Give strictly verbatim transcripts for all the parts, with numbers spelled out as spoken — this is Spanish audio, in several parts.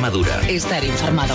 Extremadura. Estar informado.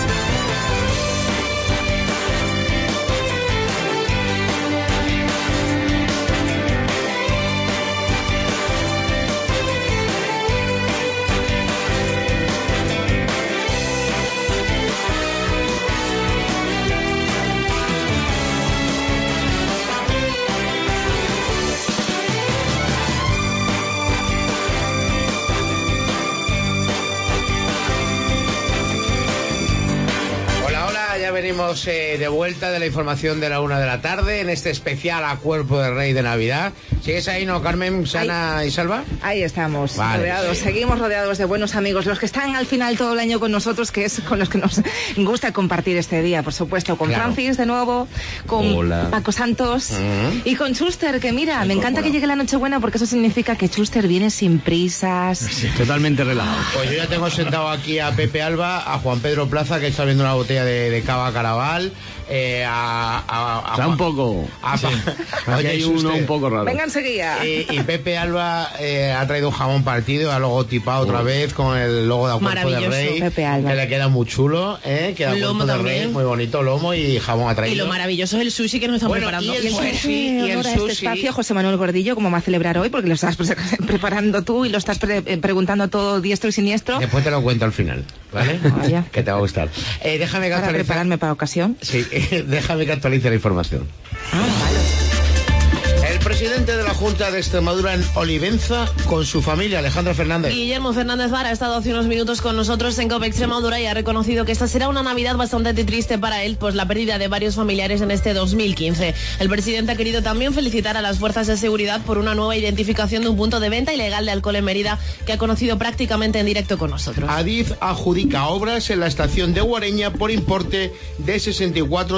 Venimos eh, de vuelta de la información de la una de la tarde en este especial a Cuerpo de Rey de Navidad. ¿Sigues ahí, no, Carmen, Sana ahí, y Salva? Ahí estamos, vale. rodeados, seguimos rodeados de buenos amigos, los que están al final todo el año con nosotros, que es con los que nos gusta compartir este día, por supuesto, con claro. Francis de nuevo, con Hola. Paco Santos uh-huh. y con Chuster, que mira, me, me encanta que llegue la Nochebuena porque eso significa que Chuster viene sin prisas. Sí, totalmente relajado. Pues yo ya tengo sentado aquí a Pepe Alba, a Juan Pedro Plaza, que está viendo una botella de, de cava Caraval, eh, a, a, a, o sea, un poco. A, sí. Aquí hay uno un poco raro. Venga enseguida. Y, y Pepe Alba eh, ha traído un jamón partido, ha logotipado otra vez con el logo de Cuerpo de Rey. Pepe Alba. Que le queda muy chulo, ¿eh? Queda Cuerpo de Rey, muy bonito, lomo y jamón ha traído. Y lo maravilloso es el sushi que nos están bueno, preparando. Y el sushi, y el sushi. Este espacio, José Manuel Gordillo, ¿cómo va a celebrar hoy? Porque lo estás pre preparando tú y lo estás pre preguntando todo diestro y siniestro. Después te lo cuento al final, ¿vale? Vaya. Que te va a gustar. Eh, déjame que para actualice... prepararme para ocasión. Sí, déjame que actualice la información. Ah, vale. El presidente de la Junta de Extremadura en Olivenza con su familia, Alejandro Fernández. Guillermo Fernández Vara ha estado hace unos minutos con nosotros en COPE Extremadura y ha reconocido que esta será una Navidad bastante triste para él, pues la pérdida de varios familiares en este dos mil quince. El presidente ha querido también felicitar a las fuerzas de seguridad por una nueva identificación de un punto de venta ilegal de alcohol en Mérida que ha conocido prácticamente en directo con nosotros. Adif adjudica obras en la estación de Guareña por importe de sesenta y cuatro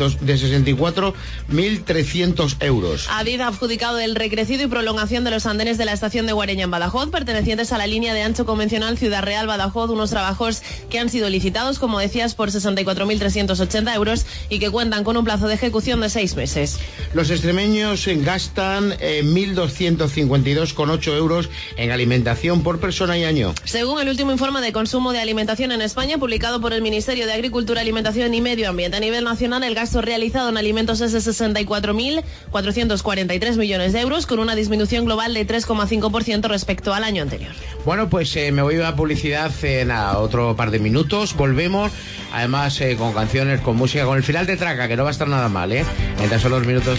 mil trescientos euros. Adif ha adjudicado el recrecido y prolongación de los andenes de la estación de Guareña en Badajoz, pertenecientes a la línea de ancho convencional Ciudad Real Badajoz, unos trabajos que han sido licitados, como decías, por sesenta y cuatro mil trescientos ochenta euros y que cuentan con un plazo de ejecución de seis meses. Los extremeños gastan eh, mil doscientos cincuenta y dos coma ocho euros en alimentación por persona y año. Según el último informe de consumo de alimentación en España, publicado por el Ministerio de Agricultura, Alimentación y Medio Ambiente a nivel nacional, el gasto realizado en alimentos es de sesenta y cuatro mil cuatrocientos cuarenta y tres millones de euros, con una disminución global de tres coma cinco por ciento respecto al año anterior. Bueno, pues eh, me voy a publicidad en eh, otro par de minutos, volvemos, además eh, con canciones, con música, con el final de Traca, que no va a estar nada mal, ¿eh? Mientras son los minutos.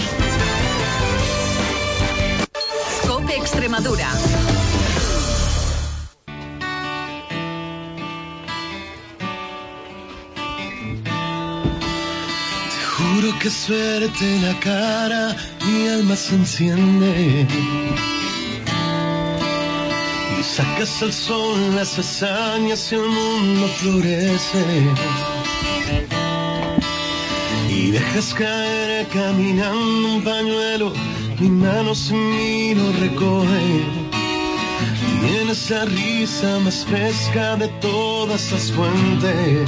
COPE Extremadura. Juro que suerte en la cara, mi alma se enciende y sacas al sol las hazañas y el mundo florece y dejas caer caminando un pañuelo, mi mano sin mí lo recoge y en esa risa más fresca de todas las fuentes.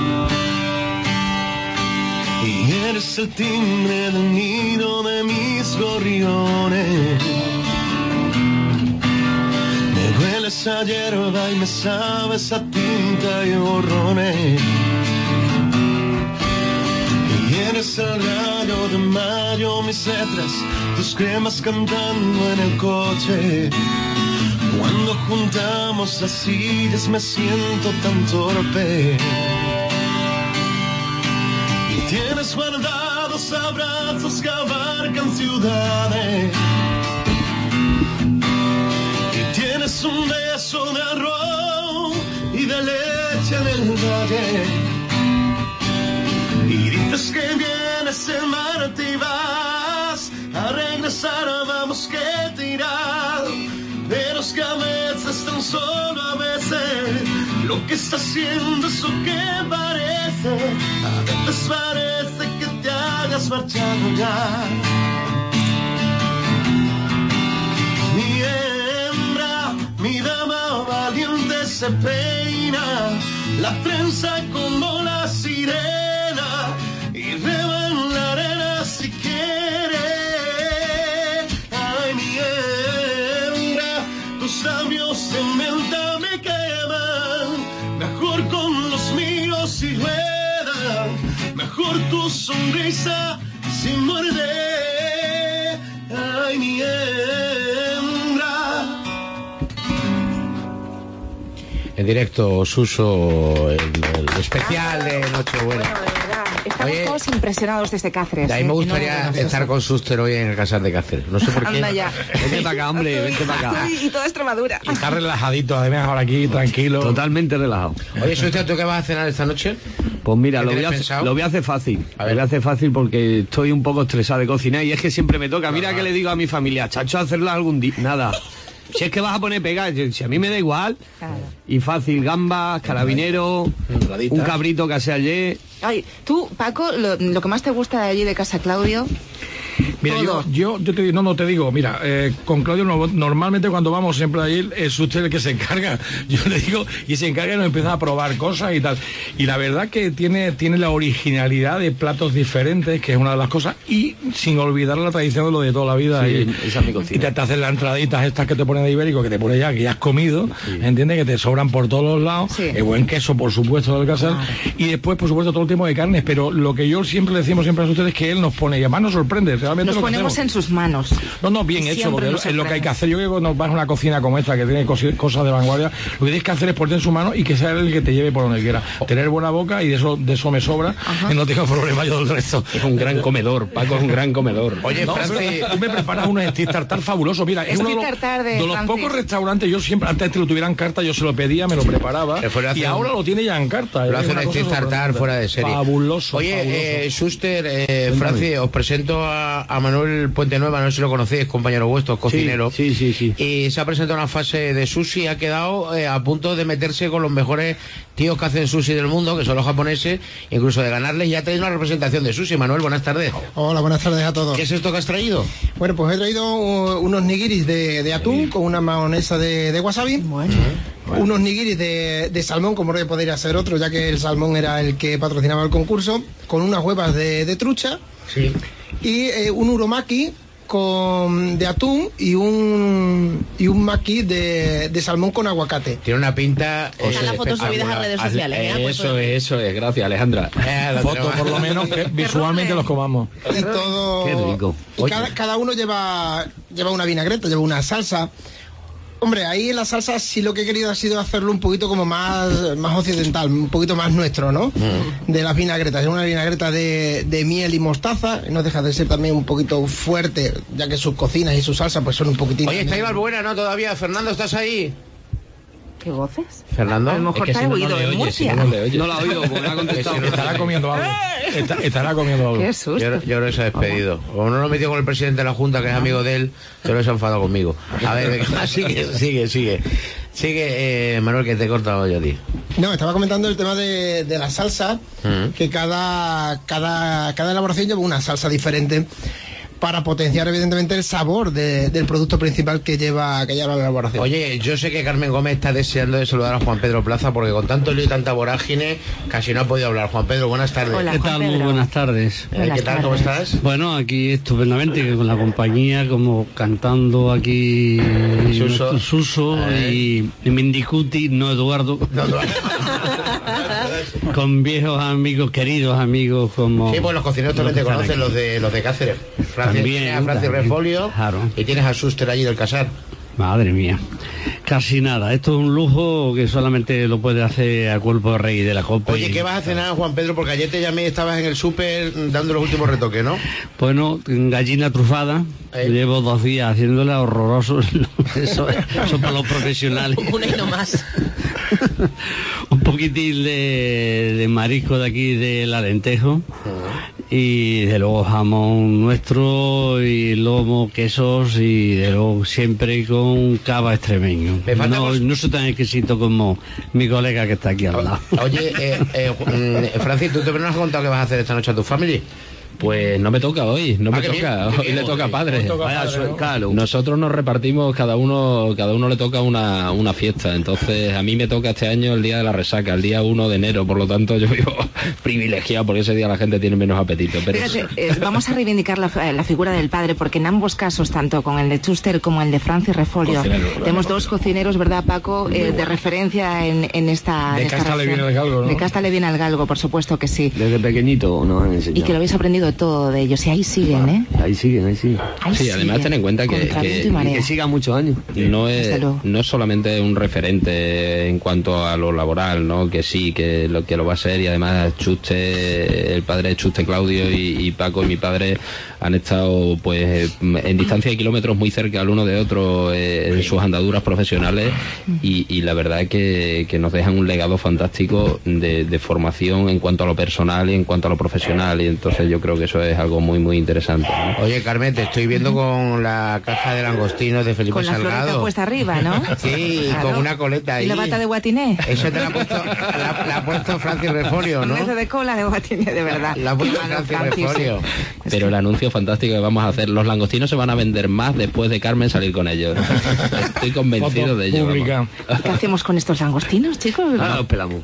Y eres el timbre del nido de mis gorriones. Me hueles a hierba y me sabes a tinta y borrones. Y eres el rayo de mayo, mis letras, tus cremas cantando en el coche. Cuando juntamos las sillas me siento tan torpe. Tienes guardados abrazos que abarcan ciudades y tienes un beso de arroz y de leche en el valle y dices que vienes el martes y vas a regresar, vamos que tirar, pero es que a veces, tan solo a veces, lo que está haciendo es lo que parece. A veces parece que te hayas marchado ya. Mi hembra, mi dama valiente se peina, la trenza como la sirena y reba en la arena si quiere. Ay, mi hembra, tus labios de menta me queman, mejor con si rueda, mejor tu sonrisa sin morder. Ay, mi hembra. En directo, Suso, el, el especial de Nochebuena. Bueno, de verdad, estamos Oye, todos impresionados desde Cáceres. De ahí ¿eh? me gustaría No, no, no, estar no. con Suster hoy en el Casar de Cáceres. No sé por qué. Anda ya. Vente para acá, hombre, vente para acá. Y, y toda Extremadura. Y está relajadito, además, ahora aquí, tranquilo. Totalmente relajado. Oye, Suster, ¿tú qué vas a cenar esta noche? Pues mira, ¿Qué lo voy, a, tienes hacer- pensado? lo voy a hacer fácil. A Lo ver. voy a hacer fácil porque estoy un poco estresado de cocinar y es que siempre me toca. Mira que le digo a mi familia, chacho, hacerla algún día. Nada. Si es que vas a poner pegar, si a mí me da igual. Claro. Y fácil, gambas, carabinero, Ensaladitas. un cabrito que hace ayer. Ay, tú, Paco, lo, lo que más te gusta de allí de Casa Claudio. Mira, yo, Todo. yo, yo te digo, no, no te digo, mira, eh, con Claudio no- normalmente cuando vamos siempre allí es usted el que se encarga, yo le digo, y se encarga y nos empieza a probar cosas y tal. Y la verdad que tiene, tiene la originalidad de platos diferentes, que es una de las cosas, y sin olvidar la tradición de lo de toda la vida. Sí, y, esa es mi cocina. y te, te hacen las entraditas estas que te ponen de ibérico, que te pone ya, que ya has comido, ¿entiendes? Que te sobran por todos los lados, Sí. el buen queso, por supuesto, del casal, y después, por supuesto, todo el tipo de carnes, pero lo que yo siempre le decimos siempre a ustedes es que él nos pone, y además nos sorprende, realmente Nos lo que ponemos hacemos. en sus manos. No, no, bien Y hecho, siempre porque nos es lo que hay que sorprende. hacer. Yo creo que cuando vas a una cocina como esta, que tiene cosi- cosas de vanguardia, lo que tienes que hacer es ponerte en su mano y que sea él el que te lleve por donde quiera. Tener buena boca y de eso de eso me sobra, y no tengo problema yo del resto. Es un gran comedor, Paco es un gran comedor. Oye, No, Francis, pero tú me preparas unos steak tartar fabulosos. Mira, es uno de los, Steak tartar de de los Francis. pocos restaurantes, yo siempre, antes de que lo tuvieran en carta, yo se lo pedía, me lo preparaba, Después lo hace y un- ahora lo tiene ya en carta. lo Es hace una un cosa steak tartar sorprendente. fuera de serie. Fabuloso, Oye, fabuloso. eh, Suster, eh, Francis, os presento a, a Manuel Puente Nueva, no sé si lo conocéis, compañero vuestro, cocinero. Sí, sí, sí, sí. Y se ha presentado una fase de sushi y ha quedado eh, a punto de meterse con los mejores tíos que hacen sushi del mundo, que son los japoneses, incluso de ganarles. Ya tenéis una representación de sushi. Manuel, buenas tardes. Hola, buenas tardes a todos. ¿Qué es esto que has traído? Bueno, pues he traído uh, unos nigiris de, de atún con una mayonesa de, de wasabi. Unos nigiris de, de salmón, como no podría ser otro, ya que el salmón era el que patrocinaba el concurso, con unas huevas de, de trucha. Sí. Y eh, un uromaki con de atún y un y un maki de, de salmón con aguacate. Tiene una pinta. Están las fotos subidas a redes sociales. ¿eh? Pues, Eso es, eso es, gracias Alejandra. Eh, lo Foto, tenemos. por lo menos, que visualmente los comamos. Y todo. Qué rico. Y cada, cada uno lleva lleva una vinagreta, lleva una salsa. Hombre, ahí en la salsa sí lo que he querido ha sido hacerlo un poquito como más, más occidental, un poquito más nuestro, ¿no? De las vinagretas. Es una vinagreta de, de miel y mostaza, no deja de ser también un poquito fuerte, ya que sus cocinas y su salsa pues son un poquitín... Oye, está Iván Buena, ¿no? Todavía. Fernando, ¿estás ahí? ¿Qué voces? Fernando. A lo mejor te ha oído en Murcia. No la ha oído, porque no ha contestado. Estará comiendo algo. Está- estará comiendo algo. Qué Yo, susto. yo creo que se ha despedido. Como no lo metió con el presidente de la Junta, que es amigo de él, yo creo que se ha enfadado conmigo. A ver, venga, sigue, sigue, sigue. Sigue, eh, Manuel, que te he cortado yo a ti. No, estaba comentando el tema de, de la salsa, Mm. que cada, cada, cada elaboración lleva una salsa diferente para potenciar evidentemente el sabor de- del producto principal que lleva, que lleva la elaboración. Oye, yo sé que Carmen Gómez está deseando de saludar a Juan Pedro Plaza, porque con tanto lío y tanta vorágine, casi no ha podido hablar. Juan Pedro, buenas tardes. Hola, ¿Qué Juan tal? Muy Pedro. buenas tardes. Eh, Buenas ¿Qué tal? ¿Cómo tardes. estás? Bueno, aquí estupendamente, que con la compañía, como cantando aquí Suso. nuestro Suso Eh. y, y Mendicuti, no Eduardo, con viejos amigos, queridos amigos como... Sí, pues los cocineros también te los que están conocen, aquí. los de, los de Cáceres. Francis, También, tienes a Francis también. Refolio Claro. y tienes a Suster allí del Casar. Madre mía, casi nada. Esto es un lujo que solamente lo puede hacer a cuerpo de rey de la copa. Oye, y- ¿qué vas a cenar, Juan Pedro? Porque ayer te llamé y estabas en el súper dando los últimos retoques, ¿no? Bueno, gallina trufada. Eh. Llevo dos días haciéndola, horroroso. Eso, eso para los profesionales. una y no más. Un poquitín de, de marisco de aquí del Alentejo. Y de luego jamón nuestro y lomo, quesos y de luego siempre con cava extremeño. Me falta No, vos- no soy tan exquisito como mi colega que está aquí al lado. Oye, eh, eh, mm, Francis, ¿tú te no has contado qué vas a hacer esta noche a tu familia? Pues no me toca hoy, no me qué toca, bien, hoy qué le bien, toca a hoy. padre. Hoy toca Vaya padre, suerte. ¿no? Claro, nosotros nos repartimos, cada uno cada uno le toca una, una fiesta, entonces a mí me toca este año el día de la resaca, el día uno de enero, por lo tanto yo vivo privilegiado porque ese día la gente tiene menos apetito. Pero Fíjate, eh, vamos a reivindicar la, la figura del padre, porque en ambos casos, tanto con el de Schuster como el de Francis Refolio, Cocinero. tenemos dos cocineros, ¿verdad, Paco? Eh, de referencia en, en esta. De en esta casta le región. viene el galgo, ¿no? De casta le viene al galgo, por supuesto que sí. Desde pequeñito nos han enseñado. Y que lo habéis aprendido todo de ellos. Y ahí siguen, ¿eh? Ahí siguen, ahí siguen. Ahí sí, además siguen, ten en cuenta que, contra que- viento y marea. Que sigan muchos años. no es Desde luego. no es solamente un referente en cuanto a lo laboral, ¿no? Que sí, que lo que lo va a ser, y además Chuste, el padre de Chuste, Claudio y, y Paco y mi padre han estado pues en distancia de kilómetros muy cerca el uno de otro eh, en sus andaduras profesionales y, y la verdad es que, que nos dejan un legado fantástico de, de formación en cuanto a lo personal y en cuanto a lo profesional, y entonces yo creo que eso es algo muy muy interesante, ¿no? Oye, Carmen, te estoy viendo con la caja de langostinos de Felipe Con la floreta Salgado. puesta arriba, ¿no? Sí, Claro. con una coleta ahí. Y la bata de guatiné. Eso te la ha puesto, la, la ha puesto Francis Refolio, Un ¿no? beso de cola de guatiné, de verdad. La ha puesto Qué malo, Francis Francis, Refolio. sí. Pero el anuncio fantástico que vamos a hacer, los langostinos se van a vender más después de Carmen salir con ellos. Estoy convencido Foto de ello. pública. vamos. ¿Qué hacemos con estos langostinos, chicos? Ahora los pelamos.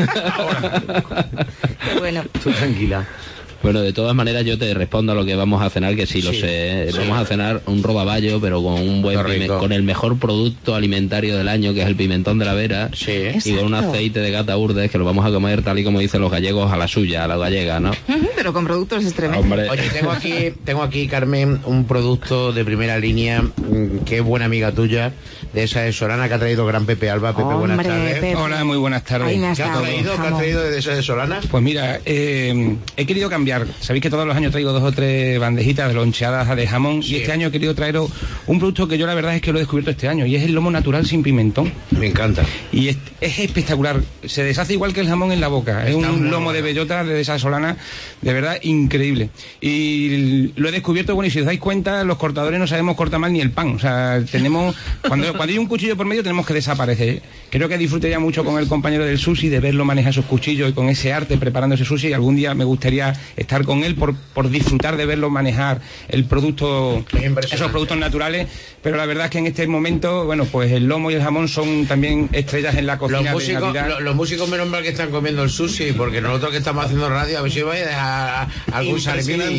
Qué bueno. Tú tranquila. Bueno, de todas maneras yo te respondo a lo que vamos a cenar, que sí, lo Sí, sé. ¿eh? sí. Vamos a cenar un rodaballo, pero con un buen Qué rico. pime- con el mejor producto alimentario del año, que es el pimentón de la Vera. Sí. Y con un Exacto. aceite de gata urdes, que lo vamos a comer tal y como dicen los gallegos, a la suya, a la gallega, ¿no? Ujú, Pero con productos extremos. Hombre, Oye, tengo aquí, tengo aquí, Carmen, un producto de primera línea mm, que es buena amiga tuya, de esa de Solana, que ha traído gran Pepe Alba. Pepe, buenas Hombre, tardes. Pepe. Hola, muy buenas tardes. Ahí me has ¿Qué has dado, traído? ¿Qué has jamón. traído de esa de Solana? Pues mira, eh, he querido cambiar. Sabéis que todos los años traigo dos o tres bandejitas de loncheadas de jamón, Sí. y este año he querido traeros un producto que yo la verdad es que lo he descubierto este año, y es el lomo natural sin pimentón. Me encanta. Y es, es espectacular, se deshace igual que el jamón en la boca. Es Está muy un lomo bueno. de bellota de esa Solana, de verdad increíble. Y lo he descubierto, bueno, y si os dais cuenta, los cortadores no sabemos cortar mal ni el pan. O sea, tenemos, cuando, cuando hay un cuchillo por medio tenemos que desaparecer. Creo que disfrutaría mucho con el compañero del sushi, de verlo manejar esos cuchillos y con ese arte preparando ese sushi. Algún día me gustaría estar con él por, por disfrutar de verlo manejar el producto, Es impresionante. esos productos naturales. Pero la verdad es que en este momento, bueno, pues el lomo y el jamón son también estrellas en la cocina Los de músicos, Navidad. lo- los músicos menos mal que están comiendo el sushi, porque nosotros que estamos haciendo radio, a ver si vais a dejar algún salimini.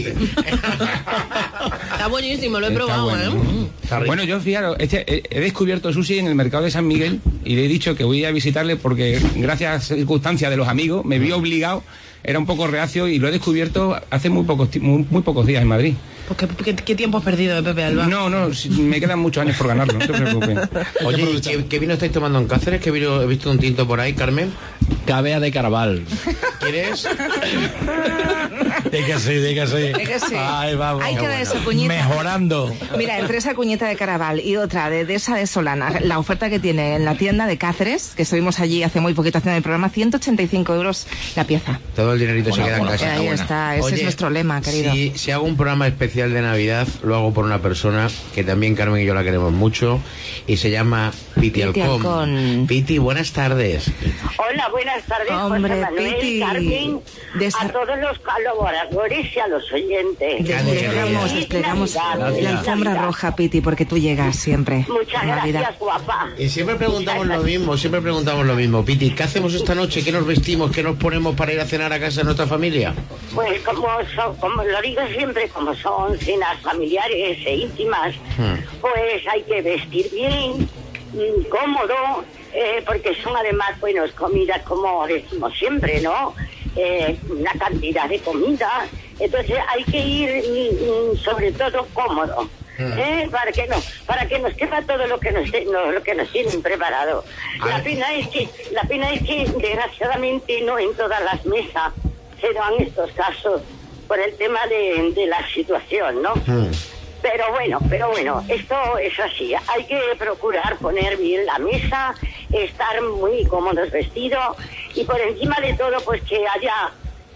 Está buenísimo, lo he Está probado, bueno. ¿eh? Está rico. Bueno, yo fijaros, este, he, he descubierto sushi en el mercado de San Miguel y le he dicho que voy a visitarle porque gracias a circunstancias de los amigos me vi obligado, era un poco reacio y lo he descubierto hace muy pocos ti- muy, muy pocos días en Madrid. Pues ¿qué, qué, qué tiempo has perdido de Pepe Alba? No, no, si- me quedan muchos años por ganarlo, no te preocupes. Oye, ¿y ¿qué, qué vino estáis tomando en Cáceres? ¿Qué vino, he visto un tinto por ahí, Carmen? Cabea de Caraval. ¿Quieres? De que sí, de que sí. De que sí. Ay, vamos. Hay que dar esa cuñita. Mejorando. Mira, entre esa cuñeta de Caraval y otra de, de esa de Solana, la oferta que tiene en la tienda de Cáceres, que estuvimos allí hace muy poquito haciendo el programa, ciento ochenta y cinco euros la pieza. Todo el dinerito se Buena, queda en buena, casa. Ahí está, ese es nuestro lema, querido. Si, si hago un programa especial de Navidad, lo hago por una persona que también Carmen y yo la queremos mucho, y se llama Piti Piti Alcón. Alcón. Piti, buenas tardes. Hola, buenas tardes, Hombre, José Manuel, Piti. Carmen, Desa- a todos los colaboradores y a los oyentes. Desplegamos, Feliz desplegamos Navidad, la feliz alfombra Navidad. roja, Piti, porque tú llegas siempre. Muchas en Navidad. gracias, guapa. Y siempre preguntamos lo mismo, siempre preguntamos lo mismo. Piti, ¿qué hacemos esta noche? ¿Qué nos vestimos? ¿Qué nos ponemos para ir a cenar a casa de nuestra familia? Pues como, son, como lo digo siempre, como son cenas familiares e íntimas, Hmm. pues hay que vestir bien, mm, cómodo, eh, porque son además, bueno, comidas como decimos siempre, ¿no? Eh, una cantidad de comida, entonces hay que ir mm, mm, sobre todo cómodo. ¿Eh? Para que no, para que nos quepa todo lo que nos, no, lo que nos tienen preparado. La pena es que, la pena es que desgraciadamente no en todas las mesas se dan estos casos por el tema de, de la situación, ¿no? Hmm. Pero bueno, pero bueno, esto es así. Hay que procurar poner bien la mesa, estar muy cómodos vestidos y por encima de todo, pues que haya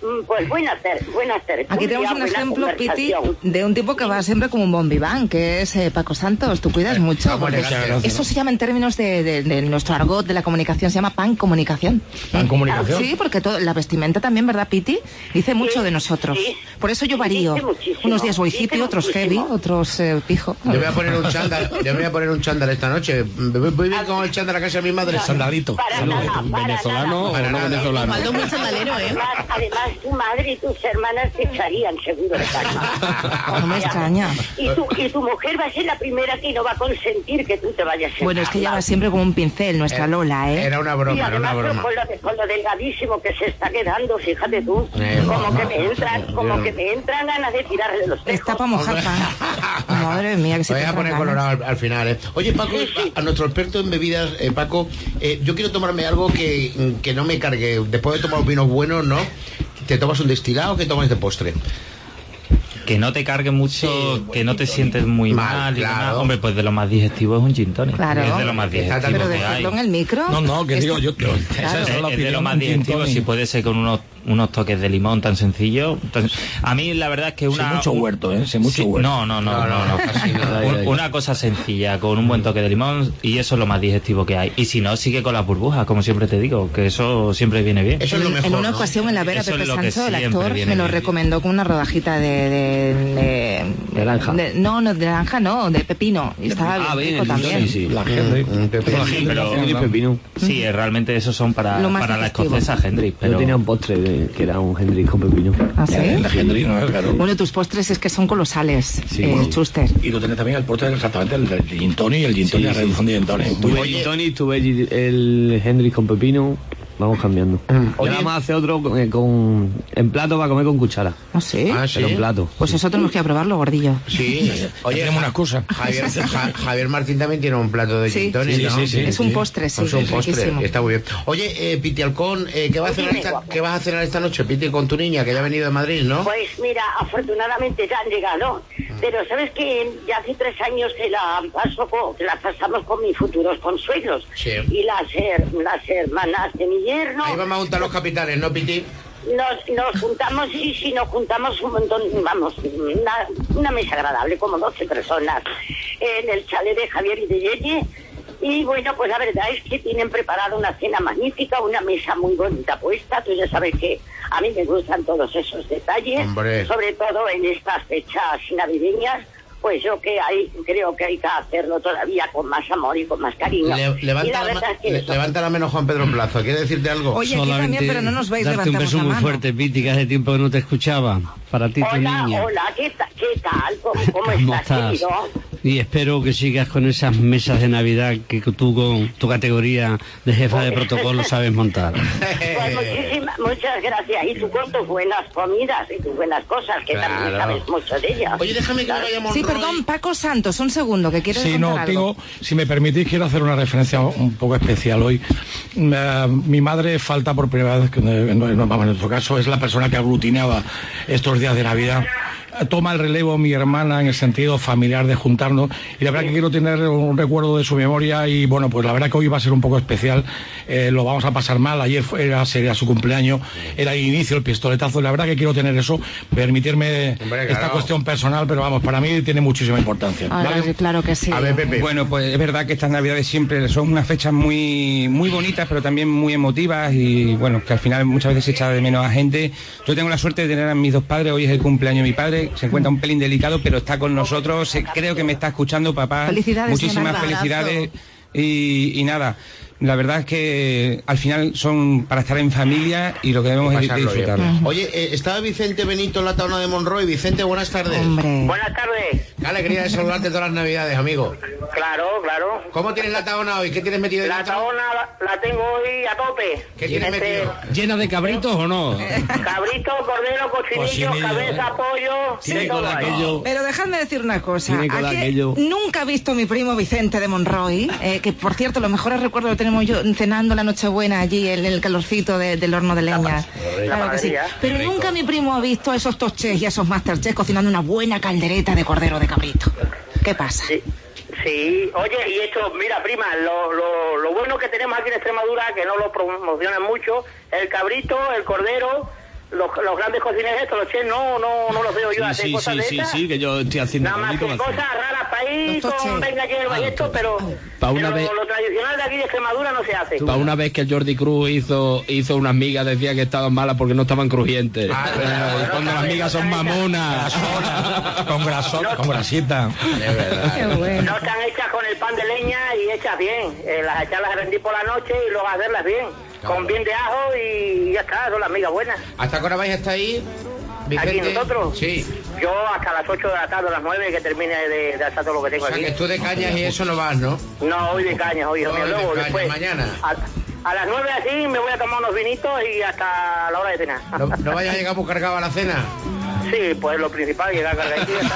Pues buenas tardes, buenas tardes. Aquí tenemos un ejemplo, Piti, de un tipo que va siempre como un bombiván, que es eh, Paco Santos. Tú cuidas mucho. Eso se llama en términos de, de, de nuestro argot de la comunicación, se llama pancomunicación. ¿Pancomunicación? Sí, porque todo, la vestimenta también, ¿verdad, Piti? Dice mucho Sí, de nosotros. sí. Por eso yo varío. Dice muchísimo, Unos días voy dice hippie, otros heavy, muchísimo. otros eh, pijo. Yo voy a poner un chándal, yo voy a poner un chándal esta noche. Voy voy bien con el chándal a casa de mi madre. Sandalito. Para nada, para ¿Venezolano nada. o no venezolano? Maldo muy sandalero, ¿eh? Además, además, tu madre y tus hermanas te echarían seguro de casa. No me extraña. Y tu, y tu mujer va a ser la primera que no va a consentir que tú te vayas a Bueno, es que ella va siempre como un pincel, nuestra Lola, ¿eh? Era una Y broma, era además una broma. con lo, de- con lo delgadísimo que se está quedando, fíjate tú, Eh, como no, que me entran, como que me entran ganas de tirarle los tejos. Está para mojar pan. Madre mía, que se Voy te a poner entran ganas. colorado al, al final, ¿eh? Oye, Paco, a, a nuestro experto en bebidas, eh, Paco, eh, yo quiero tomarme algo que, que no me cargue. Después de tomar un vino bueno, ¿no? ¿Te tomas un destilado o qué tomas de postre? Que no te cargue mucho, Sí, que no te sientes muy mal, mal. y claro. demás. Hombre, pues de lo más digestivo es un gin tonic. Claro. Es de lo más Está digestivo Pero que hay. decirlo en el micro. No, no, que digo yo. yo esa Es, es la es de opinión, lo más un gin digestivo, tonic. si puede ser con unos unos toques de limón tan sencillo. Entonces, a mí la verdad es que una... Sin mucho huerto, ¿eh? Sin mucho Sí, huerto. no, no, no, No, no, no, no. casi nada. Un- Una cosa sencilla, con un buen toque de limón, y eso es lo más digestivo que hay. Y si no, sigue con las burbujas, como siempre te digo, que eso siempre viene bien. Eso es lo En- mejor, en una ¿no? ocasión en la Vera, Eso es Pepe lo que Sancho, el siempre actor, viene me lo bien. recomendó con una rodajita de... de, de, De naranja. de- no, no, de naranja no, de pepino. Y estaba Ah, bien bien, rico el también. sí, sí. La gente. Mm, Pepe. Sí, pero- Henry Pepino. Sí, eh, realmente esos son para, Lo más para la digestivo. escocesa, Hendrix. Pero... Yo tenía un postre de- que era un Hendrix con pepino. ¿Ah, sí? La gente, ¿no? Claro. Bueno, tus postres es que son colosales, Sí. eh, Chuster. Y tú tenés también el postre exactamente el del gin tonic y el gin tonic, Sí, la sí. reducción de gin tonic. Muy Tuve bien. gin tonic, tuve gin- el Hendrix con pepino. Vamos cambiando. Mm. Y ahora vamos a hacer otro con, eh, con- en plato para comer con cuchara. ¿Ah, sí? Ah, sí. Pero en plato. Pues eso tenemos que probarlo, gordillo. Sí. Oye, Tenemos una excusa. Javier, Ja- Javier Martín también tiene un plato de Sí. gin tonic, Sí, ¿no? sí, sí. Es un postre, sí. Es un postre, riquísimo. está muy bien. Oye, eh, Piti Halcón, eh, ¿qué, vas a cenar Dime, esta, guapo. ¿qué vas a cenar esta noche, Piti, con tu niña, que ya ha venido de Madrid, ¿no? Pues mira, afortunadamente ya han llegado, pero sabes que ya hace tres años que la paso con- que la pasamos con mis futuros consuegros. Sí. Y las, her- las hermanas de mi yerno. Ahí vamos a juntar los capitales, ¿no, Piti? Nos, nos juntamos, sí, sí, nos juntamos un montón, vamos, una, una mesa agradable, como doce personas, en el chalet de Javier y de Yeye. Y bueno, pues la verdad es que tienen preparado una cena magnífica, una mesa muy bonita puesta. Tú ya sabes que a mí me gustan todos esos detalles, Hombre. sobre todo en estas fechas navideñas. Pues yo que hay, creo que hay que hacerlo todavía con más amor y con más cariño. Le- y levanta, la la, verdad ma- es que le- eso- levanta la mano Juan Pedro Plaza, ¿quiere decirte algo? Oye, aquí también, pero no nos vais darte un levantamos beso la muy mano. fuerte, Piti, que hace tiempo que no te escuchaba. Para ti, tu Hola, niña. hola, ¿qué, ta- qué tal? ¿Cómo, cómo ¿Cómo estás, estás? querido? Y espero que sigas con esas mesas de Navidad que tú con tu categoría de jefa de protocolo sabes montar. Pues muchísimas, muchas gracias. Y tú con tus buenas comidas y tus buenas cosas, que también Claro. sabes mucho de ellas. Oye, déjame que me vaya a Sí, Monroy. perdón, Paco Santos, un segundo, que quiero Sí, contar no, algo. tengo, si me permitís, quiero hacer una referencia un poco especial hoy. Eh, mi madre falta por primera vez, que no, no- no, vamos, en nuestro caso, es la persona que aglutinaba estos días de Navidad. Toma el relevo mi hermana en el sentido familiar de juntarnos, y la verdad que quiero tener un recuerdo de su memoria. Y bueno, pues la verdad que hoy va a ser un poco especial. Eh, lo vamos a pasar mal. Ayer fue, era, sería su cumpleaños, era el inicio, el pistoletazo. La verdad que quiero tener eso, permitirme Hombre, esta claro. cuestión personal, pero vamos, para mí tiene muchísima importancia. Ah, ¿vale? claro que sí. A ver, Pepe. Bueno, pues es verdad que estas Navidades siempre son unas fechas muy muy bonitas, pero también muy emotivas, y bueno, que al final muchas veces se echa de menos a gente. Yo tengo la suerte de tener a mis dos padres. Hoy es el cumpleaños de mi padre, se encuentra un pelín delicado, pero está con nosotros. Se- creo que me está escuchando, papá. Felicidades, Muchísimas un abrazo. felicidades. Y, y nada, la verdad es que al final son para estar en familia, y lo que debemos es Pasarlo bien. disfrutarlo. Oye, eh, estaba Vicente Benito en la taona de Monroy. Vicente, buenas tardes. Hombre. Buenas tardes. Qué alegría de saludarte todas las navidades, amigo. Claro, claro. ¿Cómo tienes la taona hoy? ¿Qué tienes metido La dentro? taona la, la tengo hoy a tope. ¿Qué tienes Este, metido? ¿Llena de cabritos o no? Cabrito, cordero, cochinillo, Cochinillo, cabeza, ¿eh? pollo, Tiene de con todo hay. aquello. Pero dejadme decir una cosa. Tiene con Aquí aquello. nunca he visto a mi primo Vicente de Monroy, eh, que por cierto, los mejores recuerdos lo tenemos yo cenando la Nochebuena allí en el calorcito de- del horno de leña. Claro que sí. maravilla. Pero nunca mi primo ha visto a esos toches y a esos masterchefs cocinando una buena caldereta de cordero de cabrito. ¿Qué pasa? Sí, sí. Oye, y esto, mira, prima, lo, lo, lo bueno que tenemos aquí en Extremadura, que no lo promocionan mucho, el cabrito, el cordero, los, los grandes cocineros estos, los chefs, no, no, no los veo yo Sí, hacer sí, cosas sí, de sí, estas. sí, que yo estoy haciendo Nada más que bonito, cosas raras para ir, Doctor con Che. venga aquí el bayeto, pero, Pa' una pero vez- lo tradicional de aquí de Extremadura no se hace. Para una vez que el Jordi Cruz hizo hizo unas migas, decía que estaban malas porque no estaban crujientes. Ah, Pero claro, cuando las migas son mamonas. Con grasón, con grasita. Es verdad. Qué bueno. No están hechas con el pan de leña y hechas bien. Eh, las echarlas a rendir por la noche y luego hacerlas bien. Claro. Con bien de ajo y ya está, son las migas buenas. ¿Hasta qué hora vais hasta ahí, Vicente? Aquí nosotros. Sí. Yo hasta las ocho de la tarde, a las nueve, que termine de, de hacer todo lo que O tengo sea, aquí. que tú de cañas y eso no vas, ¿no? No, hoy de cañas, hoy, hijo Hoy mío. de Luego, cañas, después. mañana. A, a las nueve así me voy a tomar unos vinitos y hasta la hora de cenar. ¿No, no vayas a llegar muy cargado a la cena? Sí, pues lo principal, llegar cargadito y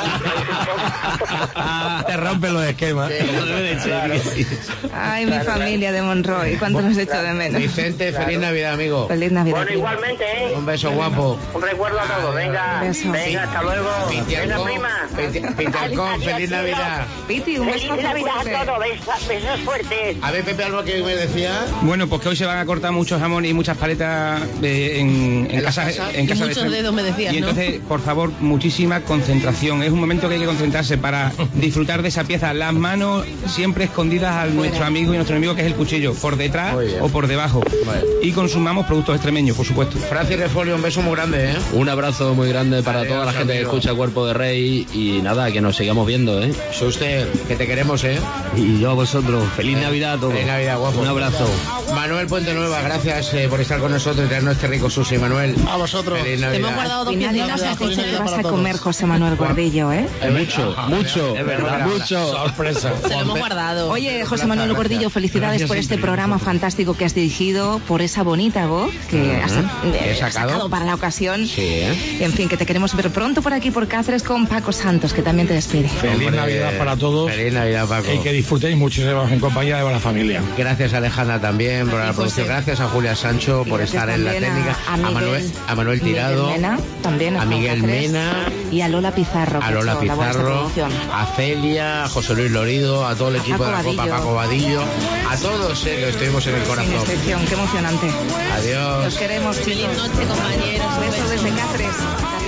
ya está. Te rompen los esquemas. Como debe de ser. Ay, mi familia de Monroy, cuánto los echo de menos. Vicente, feliz Navidad, amigo. Feliz Navidad. Bueno, igualmente, ¿eh? Un beso guapo. Un recuerdo a todos. Venga, Un beso. venga, hasta luego. Venga, Pintialcón, prima. Pinti- Pintialcón, Adiós, feliz adiós. Navidad. Piti, un beso Feliz Navidad fuerte. a todos. Besos, besos fuertes. A ver, Pepe, algo que me decía. Bueno, pues que hoy se van a cortar muchos jamones y muchas paletas eh, en, en, ¿En la casa, casa? en Y casa de muchos Fran- dedos me decías, Y ¿no? entonces, por favor, muchísima concentración. Es un momento que hay que concentrarse para disfrutar de esa pieza. Las manos siempre escondidas a nuestro amigo y nuestro enemigo, que es el cuchillo, por detrás Muy bien. o por debajo. Vale. Y consumamos productos extremeños, por supuesto. Francis Refolio, un beso muy grande, ¿eh? Un abrazo muy grande para Adiós, toda la gente amigo. que escucha Cuerpo de Rey y nada, que nos sigamos viendo, ¿eh? Suster, que te queremos, ¿eh? Y yo a vosotros. Feliz Navidad a todos. Feliz Navidad, guapo. Un abrazo. Manuel Puente Nueva, gracias eh, por estar con nosotros y traernos este rico sushi, Manuel. A vosotros. Feliz Te hemos Navidad. guardado Al dos final no piezas. nos has Feliz dicho que Navidad vas a para comer, todos. José Manuel Gordillo, ¿eh? Mucho, mucho, Es verdad. mucho. Sorpresa. Se lo hemos guardado. Oye, José Manuel Gracias. Gordillo, felicidades Gracias por este siempre, programa nosotros. fantástico que has dirigido, por esa bonita voz que has, Ujú. eh, He sacado. para la ocasión. Sí, ¿eh? En fin, que te queremos ver pronto por aquí por Cáceres con Paco Santos, que también te despide. Feliz Hombre, Navidad para todos. Feliz Navidad, Paco. Y que disfrutéis muchísimo en compañía de la familia. Gracias a Alejandra también por la José. producción. Gracias a Julia Sancho por Gracias estar en la también técnica. A, a, A, Miguel, Manuel, a Manuel Tirado. Miguel Mena, también a Juan Miguel Cáceres, Mena. y a Lola Pizarro, que A Lola ha hecho la voz de Pizarro, producción. a Celia, a José Luis Lorido, a todo el A equipo Paco de la Copa, Vadillo. Paco Vadillo, a todos eh, que estuvimos en el Sin corazón. excepción, qué emocionante. Adiós. Los queremos, Feliz chicos. noche, compañeros. Un Besos beso. desde Cáceres.